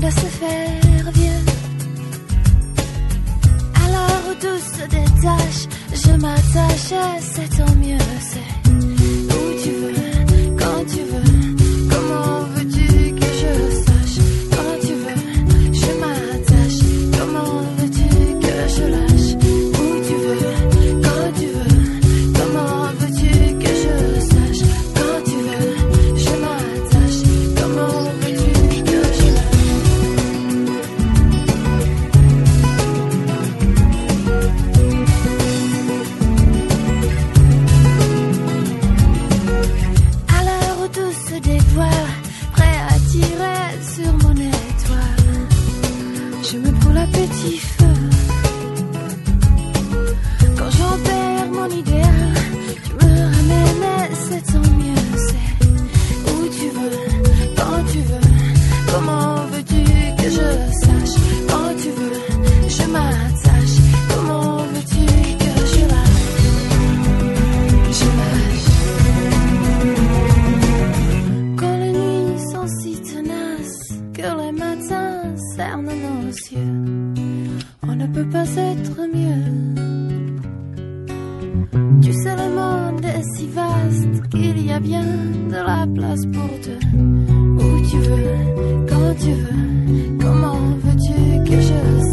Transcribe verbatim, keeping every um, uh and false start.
à se faire vieux. Alors tout se détache, je m'attache, c'est tant mieux, c'est où tu veux, quand tu veux. Comment veux-tu que je sache? Quand tu veux, je m'attache. Comment veux-tu que je lâche? Où tu veux, quand tu veux. Comment veux-tu que je sache? Quand tu veux, je m'attache. Comment veux-tu que je lâche? À l'heure où tout se dévoile, prêt à tirer sur mon étoile, je me prends la petit feu. Quand j'en perds mon idéal, tu me ramènes, c'est tant mieux, c'est où tu veux, quand tu veux. Comment veux-tu que je sache? Quand tu veux, je m'attache. Comment veux-tu que je lâche? Je lâche. Quand les nuits sont si tenaces, que les matins cernent nos yeux, on ne peut pas être mieux. Tu sais, le monde est si vaste qu'il y a bien de la place pour deux. Où tu veux, quand tu veux. Comment veux-tu que je